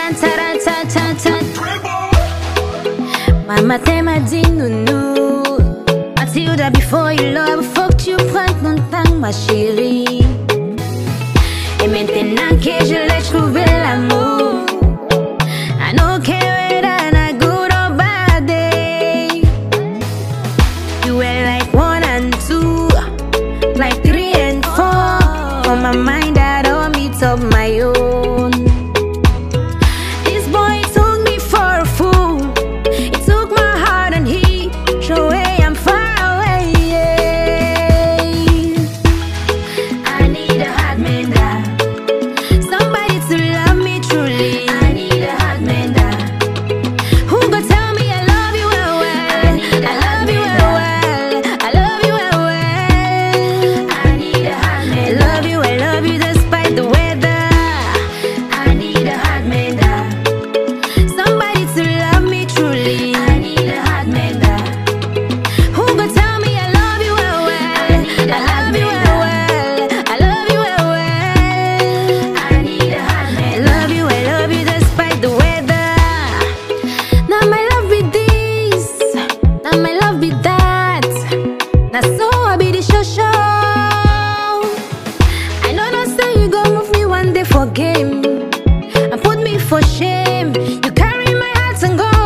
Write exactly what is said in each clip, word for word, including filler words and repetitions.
ta-ra-ta-ta-ta. Mama tema dit nounou, Mathilda before you love, faut que tu prennes ton temps ma chérie. Et maintenant que je l'ai trouvé l'amour, I don't care whether na good or bad day. You were like one and two, like three and four. On my mind I don't meet up my own. This boy took me for a fool. He took my heart and he threw away. I'm far away, yeah. I need a hot man now, somebody to love me truly. I need a hot man now, who gon' tell me I love you well well. I love you well well. I love you well well. I need a hot man. I love you, I love you despite the weather. I need a hot man now, somebody to love me truly. I need a hot man now, who gon' tell me I love you well well. I love you well well. I love you well well. I need a hot man. I love you, I love you despite the weather. Now my love be this, now my love be that. Now so I be the show show. I know not say you gon' move me one day for game and put me for shame. You carry my heart and go.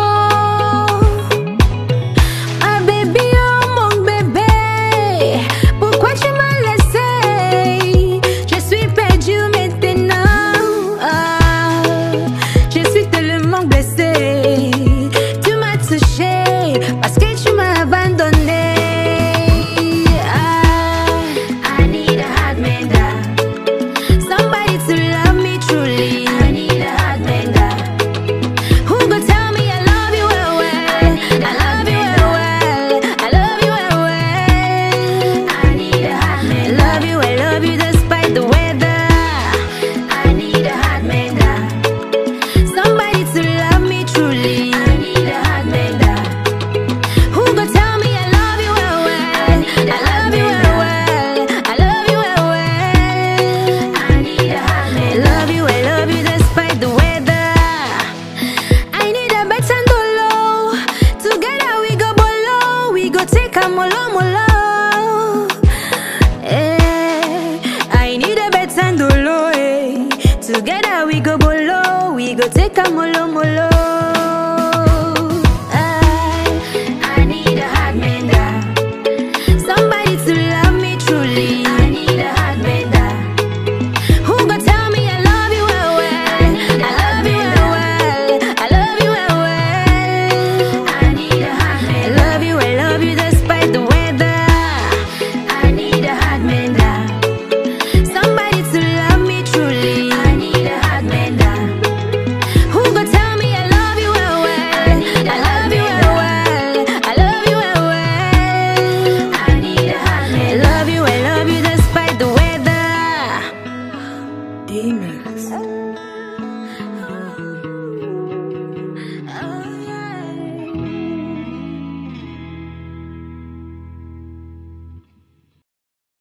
My baby, oh mon bébé, pourquoi tu m'as laissé? Je suis perdue maintenant, ah, je suis tellement blessée. Tu m'as touché parce que tu m'as abandonné. Ah, I need a hot man now, somebody to love me truly. I need a hot man now, who gon' tell me I love you well well. I love you well well. I love you well well. I need a hot man. I love you, I love you despite the weather. I need a hot man now, somebody to love me truly. I need a hot man now, who gon' tell me I love you well well. I love you well well. I love you well well. I need a hot man. I love you, I love you despite the weather. I need a better dolo. Together we go below. We go take a molo molo. Eh, I need a better dolo. Eh. Together we go below. We go take a molo molo.